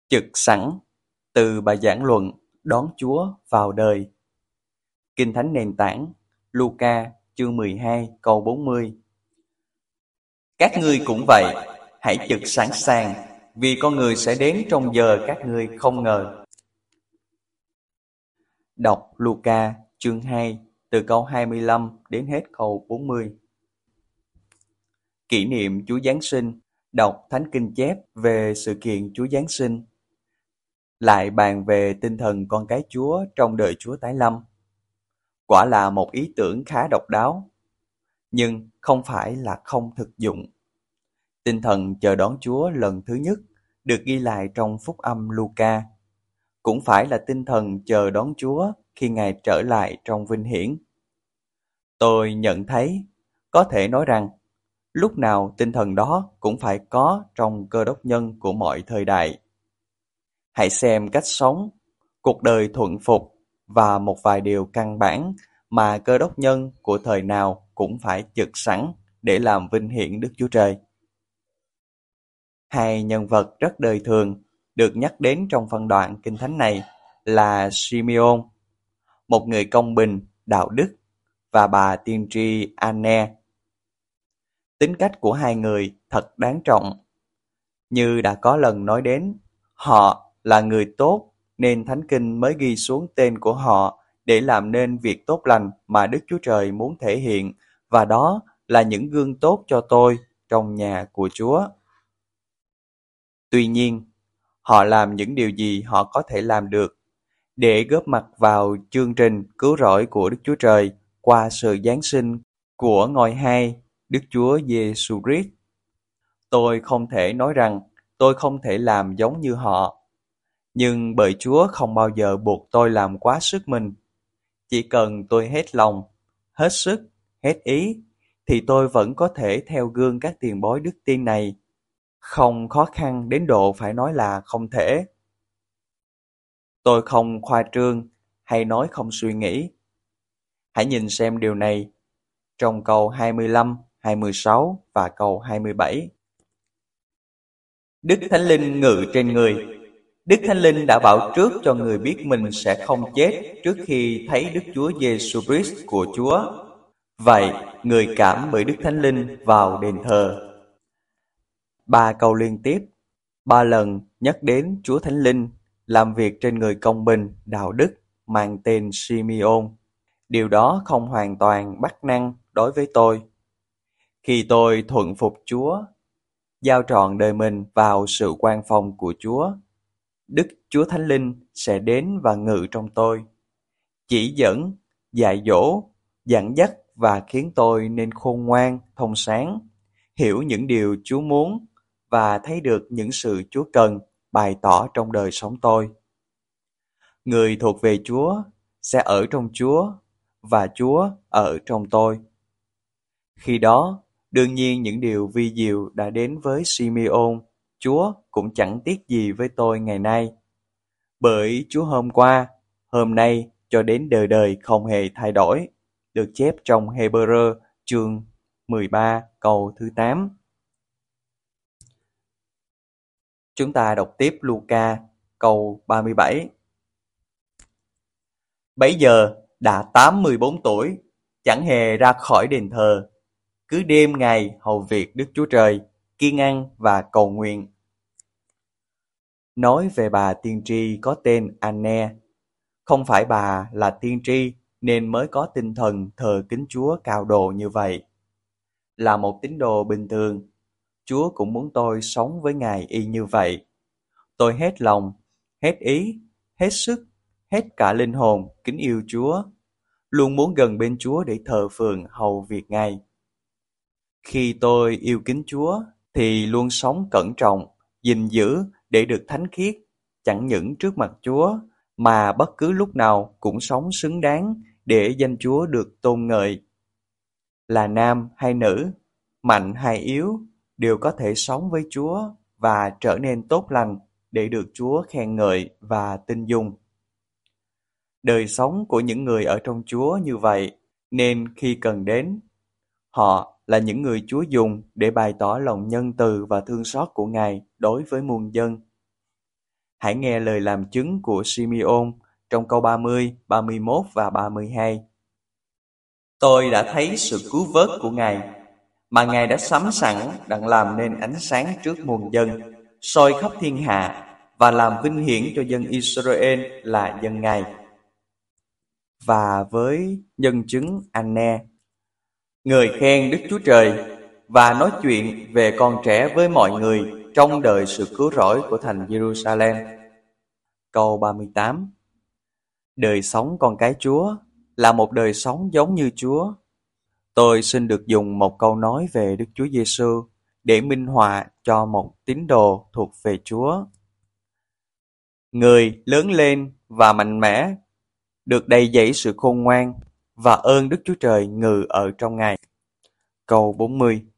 Trực sẵn từ bài giảng luận Đón Chúa vào đời. Kinh Thánh nền tảng Luca chương 12 câu 40. Các ngươi cũng vậy, hãy trực sẵn sàng, vì con người sẽ đến trong giờ các ngươi không ngờ. Đọc Luca chương 2 từ câu 25 đến hết câu 40. Kỷ niệm Chúa Giáng sinh, đọc Thánh Kinh chép về sự kiện Chúa Giáng sinh, lại bàn về tinh thần con cái Chúa trong đời Chúa tái lâm. Quả là một ý tưởng khá độc đáo, nhưng không phải là không thực dụng. Tinh thần chờ đón Chúa lần thứ nhất được ghi lại trong Phúc âm Luca, cũng phải là tinh thần chờ đón Chúa khi Ngài trở lại trong vinh hiển. Tôi nhận thấy, có thể nói rằng, lúc nào tinh thần đó cũng phải có trong Cơ Đốc nhân của mọi thời đại. Hãy xem cách sống, cuộc đời thuận phục và một vài điều căn bản mà Cơ Đốc nhân của thời nào cũng phải trực sẵn để làm vinh hiển Đức Chúa Trời. Hai nhân vật rất đời thường được nhắc đến trong phân đoạn Kinh Thánh này là Simeon, một người công bình, đạo đức, và bà tiên tri Anne. Tính cách của hai người thật đáng trọng. Như đã có lần nói đến, họ là người tốt nên Thánh Kinh mới ghi xuống tên của họ để làm nên việc tốt lành mà Đức Chúa Trời muốn thể hiện, và đó là những gương tốt cho tôi trong nhà của Chúa. Tuy nhiên, họ làm những điều gì họ có thể làm được để góp mặt vào chương trình cứu rỗi của Đức Chúa Trời qua sự Giáng sinh của ngôi hai Đức Chúa Giêsu Christ. Tôi không thể nói rằng tôi không thể làm giống như họ, nhưng bởi Chúa không bao giờ buộc tôi làm quá sức mình. Chỉ cần tôi hết lòng, hết sức, hết ý, thì tôi vẫn có thể theo gương các tiền bối đức tin này. Không khó khăn đến độ phải nói là không thể. Tôi không khoa trương hay nói không suy nghĩ. Hãy nhìn xem điều này trong câu 25, 26 và câu 27. Đức Thánh Linh ngự trên người. Đức Thánh Linh đã bảo trước cho người biết mình sẽ không chết trước khi thấy Đức Chúa Giêsu Christ của Chúa. Vậy, người cảm bởi Đức Thánh Linh vào đền thờ. 3 câu liên tiếp, 3 lần nhắc đến Chúa Thánh Linh làm việc trên người công bình, đạo đức mang tên Simeon. Điều đó không hoàn toàn bắt năng đối với tôi. Khi tôi thuận phục Chúa, giao trọn đời mình vào sự quan phòng của Chúa, Đức Chúa Thánh Linh sẽ đến và ngự trong tôi, chỉ dẫn, dạy dỗ, dẫn dắt và khiến tôi nên khôn ngoan, thông sáng, hiểu những điều Chúa muốn và thấy được những sự Chúa cần bày tỏ trong đời sống tôi. Người thuộc về Chúa sẽ ở trong Chúa và Chúa ở trong tôi. Khi đó, đương nhiên những điều vi diệu đã đến với Simeon, Chúa cũng chẳng tiếc gì với tôi ngày nay. Bởi Chúa hôm qua, hôm nay cho đến đời đời không hề thay đổi, được chép trong Hebrew chương 13 câu thứ 8. Chúng ta đọc tiếp Luca câu 37. Bấy giờ đã 84 tuổi, chẳng hề ra khỏi đền thờ, cứ đêm ngày hầu việc Đức Chúa Trời, kiêng ăn và cầu nguyện. Nói về bà tiên tri có tên Anne, không phải bà là tiên tri nên mới có tinh thần thờ kính Chúa cao độ như vậy. Là một tín đồ bình thường, Chúa cũng muốn tôi sống với Ngài y như vậy. Tôi hết lòng, hết ý, hết sức, hết cả linh hồn kính yêu Chúa, luôn muốn gần bên Chúa để thờ phượng hầu việc Ngài. Khi tôi yêu kính Chúa thì luôn sống cẩn trọng, gìn giữ để được thánh khiết, chẳng những trước mặt Chúa mà bất cứ lúc nào cũng sống xứng đáng để danh Chúa được tôn ngợi. Là nam hay nữ, mạnh hay yếu, đều có thể sống với Chúa và trở nên tốt lành để được Chúa khen ngợi và tin dùng. Đời sống của những người ở trong Chúa như vậy, nên khi cần đến, họ là những người Chúa dùng để bày tỏ lòng nhân từ và thương xót của Ngài đối với muôn dân. Hãy nghe lời làm chứng của Simeon trong câu 30, 31 và 32. Tôi đã thấy sự cứu vớt của Ngài, mà Ngài đã sắm sẵn đặng làm nên ánh sáng trước muôn dân, soi khắp thiên hạ và làm vinh hiển cho dân Israel là dân Ngài. Và với nhân chứng Anne, người khen Đức Chúa Trời và nói chuyện về con trẻ với mọi người trong đời sự cứu rỗi của thành Jerusalem. Câu 38. Đời sống con cái Chúa là một đời sống giống như Chúa. Tôi xin được dùng một câu nói về Đức Chúa Giêsu để minh họa cho một tín đồ thuộc về Chúa. Người lớn lên và mạnh mẽ, được đầy dẫy sự khôn ngoan và ơn Đức Chúa Trời ngự ở trong Ngài. Câu 40.